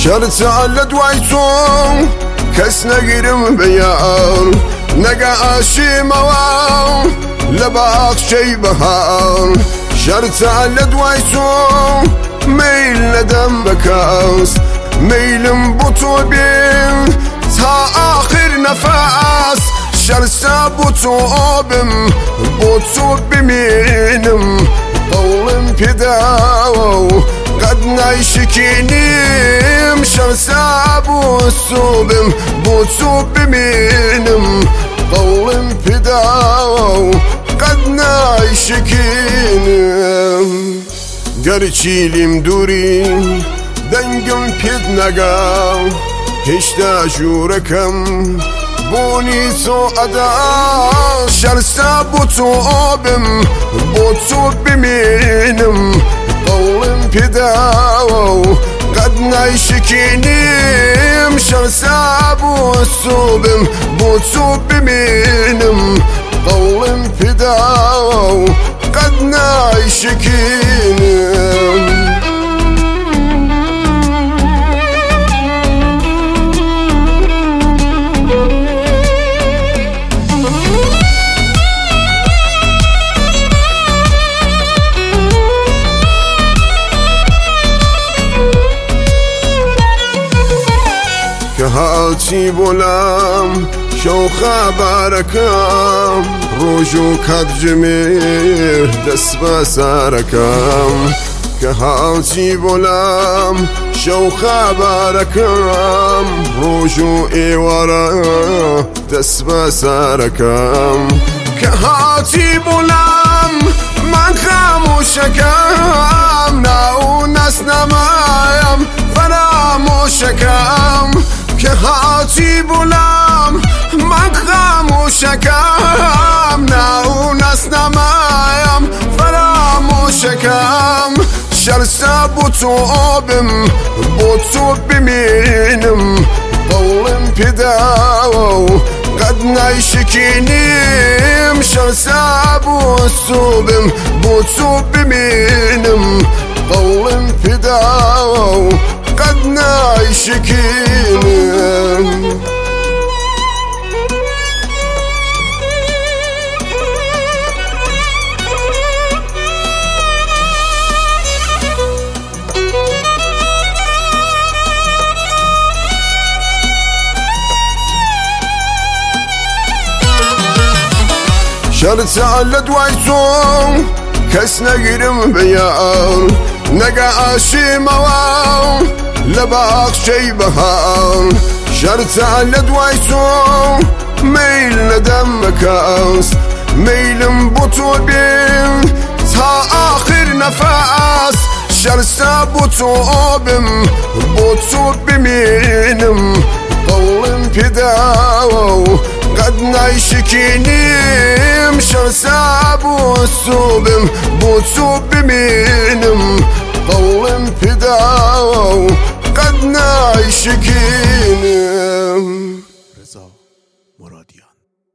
شرت على دوایتون کس نگیرم بیار نگاشی موام لباخشی بهار شرت على دوایتون میل ندم بکاس میلم بطو بین تا آخر نفس شرسا بطو بمینم قولم پیداو قد نایشکینیم شرسا بطو بمینم قولم پیداو قد نایشکینیم گرچیلیم دوریم دەنگم پێت نەگاو هێشتا ژوورەکەم بۆنی تۆ ئەدا شەرسا بۆ تۆ بمێنم قەوڵم پێداوە و قەت نایشکێنیم شەرسا بۆ تۆ بمێنم قەوڵم پێداوە و قەت نایشکێنم هاچی بۆلام شەو خەبارەکەم ڕۆژ و کاتژمێر دەست بە سارەکەم کە هاچی بۆلام شەو خەبارەکەم ڕۆژ و ئێوارە دەست بە سارەکەم کە هاچی بۆلام من خامۆشەکەم ناو نەسنەمایم فرامۆشەکەم که هاچی بولم من خاموشکم ناو نسنمایم فراموشکم شرسا بو تو بمینم قولم پیداو قد نایشکینیم شرسا بو تو بمینم قولم پیداو قد نایشکینم شرت على دوایتون کس نگیرم بیار نگاشی موام لباخشی بهار شرت على دوایتون میل ندم بکاس میلم بطو بین تا آخر نفس شرسا بطو بمینم قولم پیداو قد نایشکینیم شرسا بطو بمینم قولم پیداو قد نایشکینم